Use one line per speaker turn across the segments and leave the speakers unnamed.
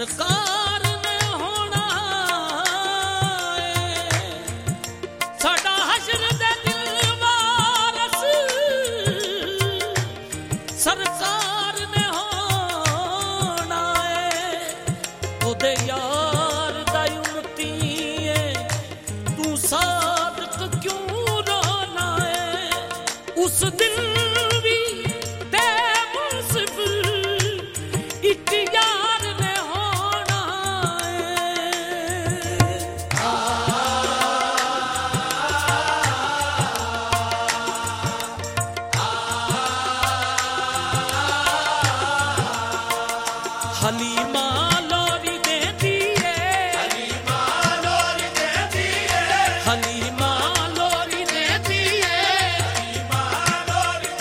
ਸਰਕਾਰ ਨੇ ਹੋਣਾ ਏ ਸਾਡਾ ਹਸ਼ਰ ਦੇ ਦਿਲ ਵਾਰਸ ਸਰਕਾਰ ਨੇ ਹੋਣਾ ਏ ਉਹਦੇ ਯਾਰ ਦਾ ਉਮਤੀ ਏ ਤੂੰ ਸਾਦਕ ਕਿਉਂ ਰੋਣਾ ਏ ਉਸ ਦਿਲ ਵੀ ਤੇ ਮੁਨਸਿਫ ਇੱਕ ਯਾਰ ਨੇ ਹੋਣਾ ਹਲੀਮਾ ਲੋਰੀ ਦੇਂਦੀ ਏ ਹਲੀਮਾ ਲੋਰੀ ਦੇਂਦੀ ਏ ਹਲੀਮਾ ਲੋਰੀ ਦੇਂਦੀ ਏ ਹਲੀਮਾ ਲੋਰੀ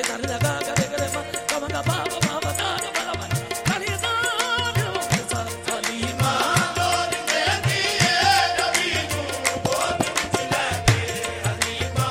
ਕੇ ਦਰ ਲਗਾ ਕਰੇ ਕਰੇ ਕਮਗਾ ਬਾਬਾ ਬਾਬਾ ਦਾ ਬਲਵਾ ਕਲੀ ਦਾ ਦਿਲ ਸਲੀਮਾ ਲੋਰ ਦੇਦੀ ਏ ਨਬੀ ਨੂੰ ਗੋਦ ਵਿੱਚ ਲੈ ਕੇ ਹਲੀਮਾ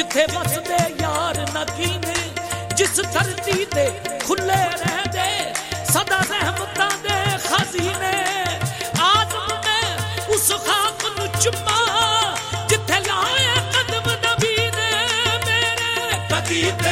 ਜਿੱਥੇ ਵਸਦੇ ਯਾਰ ਨਗੀਨੇ ਜਿਸ ਧਰਤੀ ਤੇ ਖੁੱਲੇ ਰਹਦੇ ਸਦਾ ਰਹਿਮਤਾਂ ਦੇ ਖਜ਼ਾਨੇ ਆਦਮ ਨੇ ਉਸ ਖਾਕ ਨੂੰ ਚੁੰਮਾ ਜਿੱਥੇ ਲਾਏ ਕਦਮ ਨਬੀ ਨੇ ਮੇਰੇ ਕਦੀ ਤੇ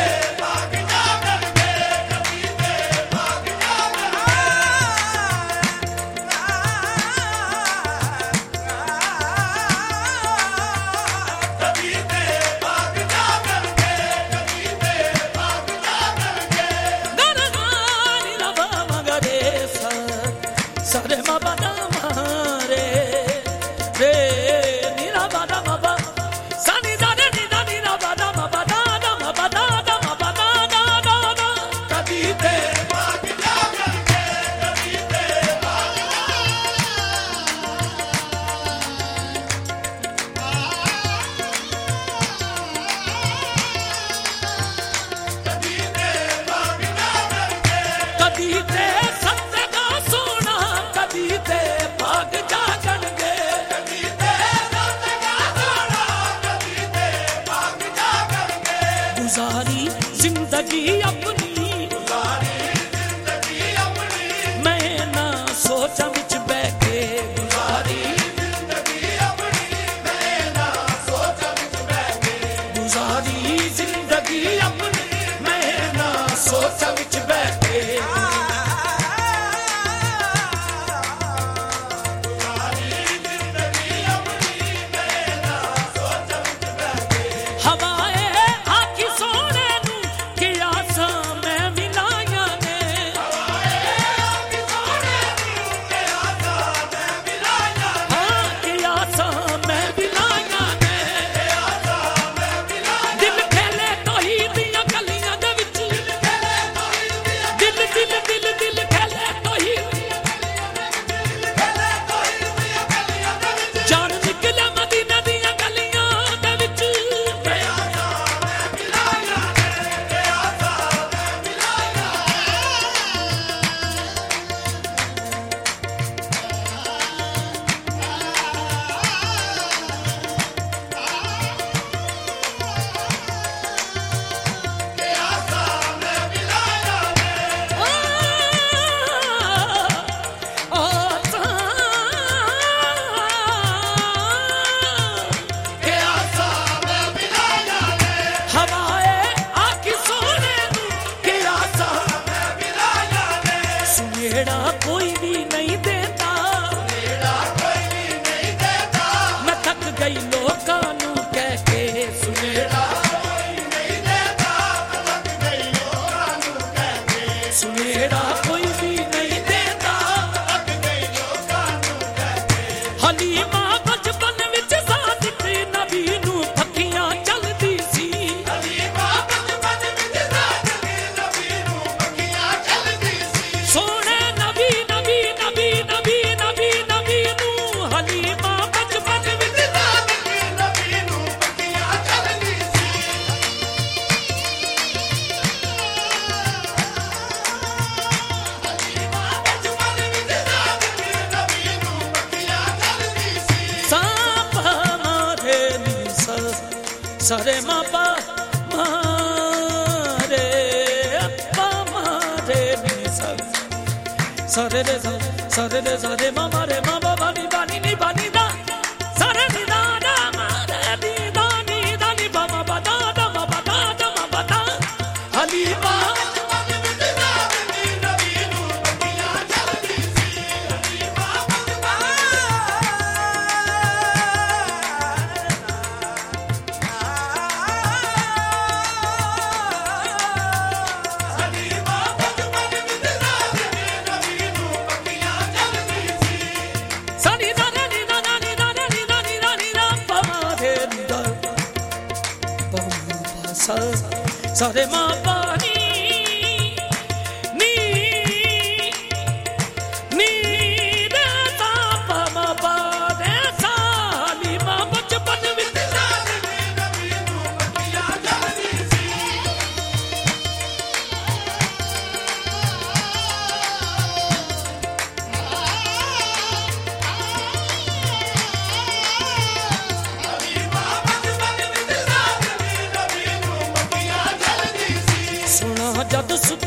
गुजारी जिंदगी अपनी मैं ना सोचा विच बह के गुजारी जिंदगी अपनी मैं ना सोचा विच बह के गुजारी जिंदगी अपनी मैं ना सोचा विच बह के कोई भी नहीं देता मैं थक गई लोकां नू कह के सुनेड़ा सुनेड़ा कोई भी नहीं देता हलीमा बचपन विच सादिक नबी नू पक्कियां चलदी सी सोने सारे मापा मारे अपा मारे भी सारे रे सारे मामा रे मामा बानी बानी नी बानी दा सारे नी दा दा मारे नी दा नी बामा बदा दा मा बदा हलीमा सारे माँ पानी नी नी रे पापा माँ पाने साली माँ बचपन विच ਜਦ ਸੁਤ